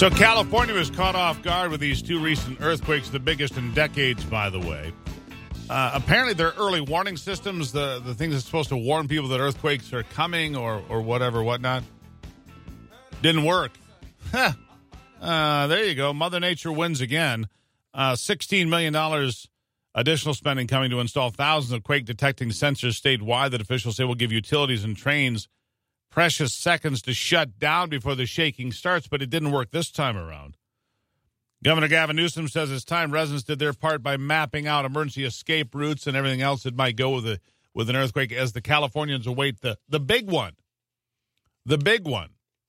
So California was caught off guard with these two recent earthquakes, the biggest in decades, by the way. Apparently, their early warning systems, the things that's supposed to warn people that earthquakes are coming or whatnot, didn't work. There you go. Mother Nature wins again. $16 million additional spending coming to install thousands of quake-detecting sensors statewide that officials say will give utilities and trains precious seconds to shut down before the shaking starts, but it didn't work this time around. Governor Gavin Newsom says it's time residents did their part by mapping out emergency escape routes and everything else that might go with an earthquake as the Californians await the big one. The big one.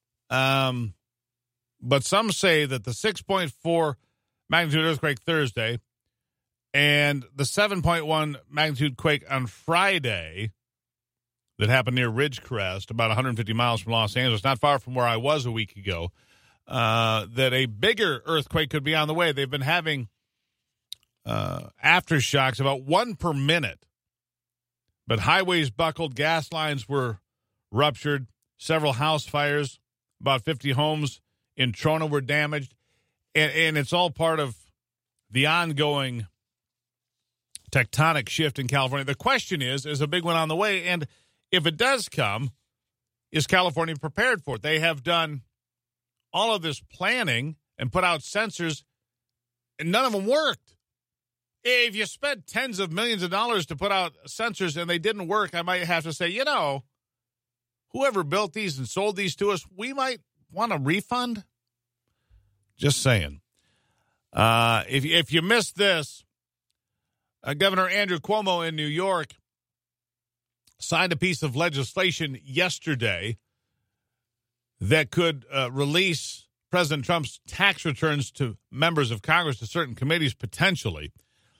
But some say that the 6.4 magnitude earthquake Thursday and the 7.1 magnitude quake on Friday that happened near Ridgecrest, about 150 miles from Los Angeles, not far from where I was a week ago, that a bigger earthquake could be on the way. They've been having aftershocks, about one per minute. But highways buckled, gas lines were ruptured, several house fires, about 50 homes in Trona were damaged. And it's all part of the ongoing tectonic shift in California. The question is a big one on the way? And if it does come, is California prepared for it? They have done all of this planning and put out sensors, and none of them worked. If you spent tens of millions of dollars to put out sensors and they didn't work, I might have to say, whoever built these and sold these to us, we might want a refund. Just saying. If you missed this, Governor Andrew Cuomo in New York signed a piece of legislation yesterday that could release President Trump's tax returns to members of Congress, to certain committees, potentially.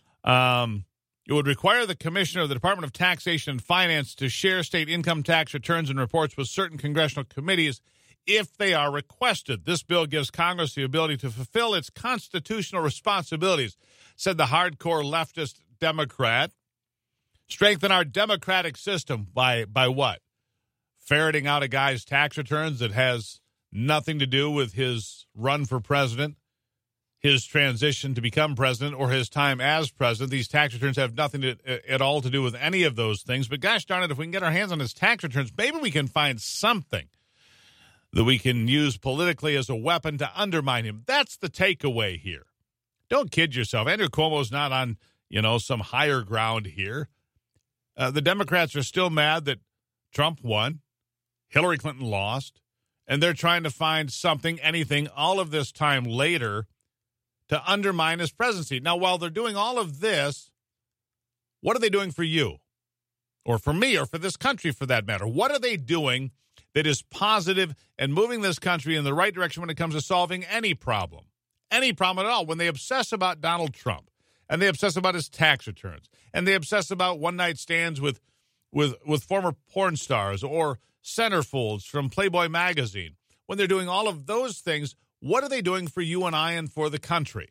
It would require the commissioner of the Department of Taxation and Finance to share state income tax returns and reports with certain congressional committees if they are requested. This bill gives Congress the ability to fulfill its constitutional responsibilities, said the hardcore leftist Democrat. Strengthen our democratic system by what? Ferreting out a guy's tax returns that has nothing to do with his run for president, his transition to become president, or his time as president. These tax returns have nothing at all to do with any of those things. But gosh darn it, if we can get our hands on his tax returns, maybe we can find something that we can use politically as a weapon to undermine him. That's the takeaway here. Don't kid yourself. Andrew Cuomo's not on, some higher ground here. The Democrats are still mad that Trump won, Hillary Clinton lost, and they're trying to find something, anything, all of this time later to undermine his presidency. Now, while they're doing all of this, what are they doing for you? Or for me, or for this country, for that matter? What are they doing that is positive and moving this country in the right direction when it comes to solving any problem? Any problem at all. When they obsess about Donald Trump, and they obsess about his tax returns, and they obsess about one-night stands with former porn stars or centerfolds from Playboy magazine. When they're doing all of those things, what are they doing for you and I and for the country?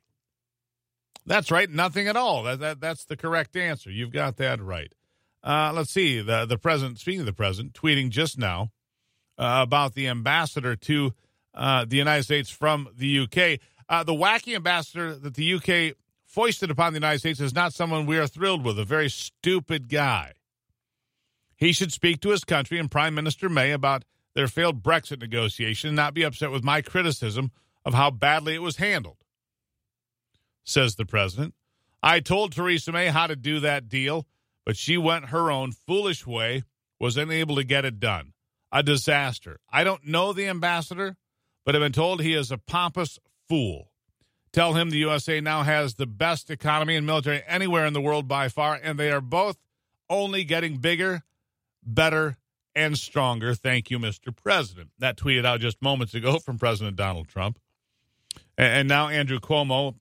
That's right, nothing at all. That's the correct answer. You've got that right. Let's see, the president, speaking of the president, tweeting just now about the ambassador to the United States from the UK. The wacky ambassador that the UK foisted upon the United States is not someone we are thrilled with, a very stupid guy. He should speak to his country and Prime Minister May about their failed Brexit negotiation and not be upset with my criticism of how badly it was handled, says the president. I told Theresa May how to do that deal, but she went her own foolish way, was unable to get it done. A disaster. I don't know the ambassador, but I've been told he is a pompous fool. Tell him the USA now has the best economy and military anywhere in the world by far, and they are both only getting bigger, better, and stronger. Thank you, Mr. President. That tweeted out just moments ago from President Donald Trump. And now Andrew Cuomo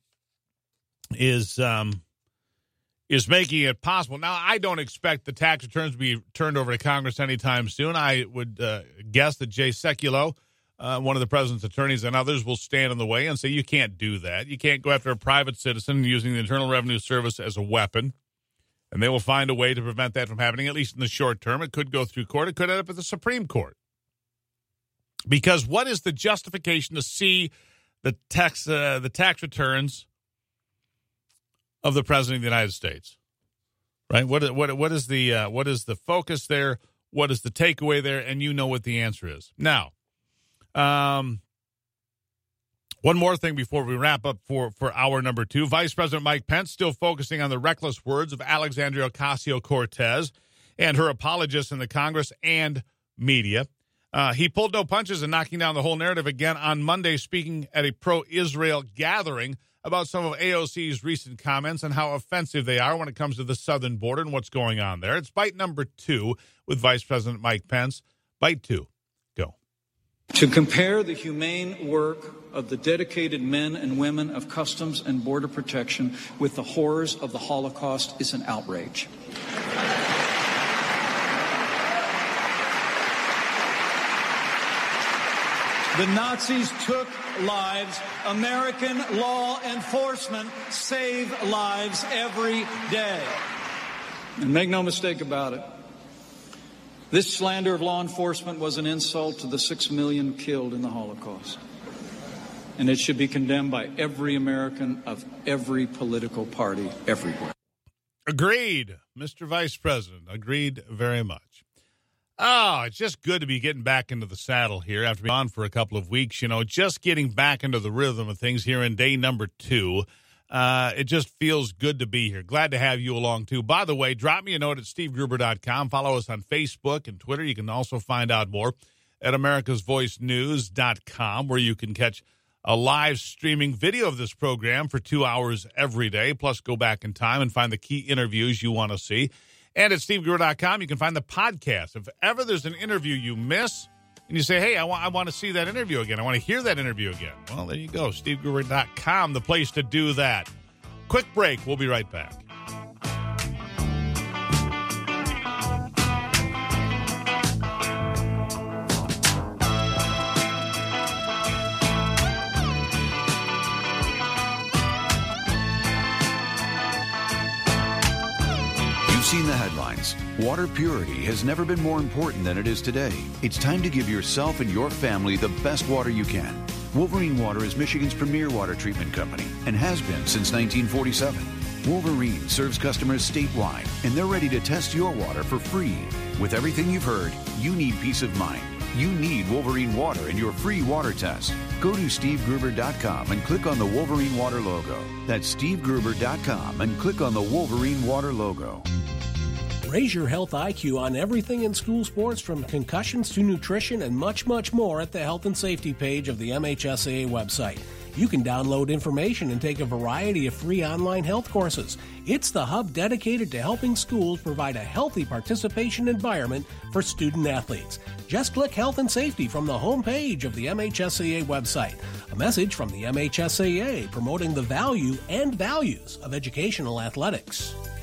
is making it possible. Now, I don't expect the tax returns to be turned over to Congress anytime soon. I would guess that Jay Sekulow, one of the president's attorneys, and others will stand in the way and say, you can't do that. You can't go after a private citizen using the Internal Revenue Service as a weapon. And they will find a way to prevent that from happening, at least in the short term. It could go through court. It could end up at the Supreme Court. Because what is the justification to see the tax returns of the President of the United States. Right? What is the focus there? What is the takeaway there? And you know what the answer is. Now, one more thing before we wrap up for hour number 2. Vice President Mike Pence still focusing on the reckless words of Alexandria Ocasio-Cortez and her apologists in the Congress and media. He pulled no punches in knocking down the whole narrative again on Monday, speaking at a pro-Israel gathering about some of AOC's recent comments and how offensive they are when it comes to the southern border and what's going on there. It's bite number 2 with Vice President Mike Pence. Bite 2. Go. To compare the humane work of the dedicated men and women of Customs and Border Protection with the horrors of the Holocaust is an outrage. The Nazis took lives. American law enforcement save lives every day. And make no mistake about it, this slander of law enforcement was an insult to the 6 million killed in the Holocaust. And it should be condemned by every American of every political party everywhere. Agreed, Mr. Vice President. Agreed very much. Oh, it's just good to be getting back into the saddle here after being on for a couple of weeks. You know, just getting back into the rhythm of things here in day number 2. It just feels good to be here. Glad to have you along, too. By the way, drop me a note at stevegruber.com. Follow us on Facebook and Twitter. You can also find out more at americasvoicenews.com, where you can catch a live streaming video of this program for 2 hours every day, plus go back in time and find the key interviews you want to see. And at stevegruber.com, you can find the podcast. If ever there's an interview you miss and you say, hey, I want to see that interview again, I want to hear that interview again, well, there you go. stevegruber.com, the place to do that. Quick break. We'll be right back. Seen the headlines. Water purity has never been more important than it is today. It's time to give yourself and your family the best water you can. Wolverine Water is Michigan's premier water treatment company and has been since 1947. Wolverine serves customers statewide, and they're ready to test your water for free. With everything you've heard, you need peace of mind. You need Wolverine Water in your free water test. Go to stevegruber.com and click on the Wolverine Water logo. That's stevegruber.com and click on the Wolverine Water logo. Raise your health IQ on everything in school sports, from concussions to nutrition and much, much more at the health and safety page of the MHSAA website. You can download information and take a variety of free online health courses. It's the hub dedicated to helping schools provide a healthy participation environment for student athletes. Just click Health and Safety from the homepage of the MHSAA website. A message from the MHSAA promoting the value and values of educational athletics.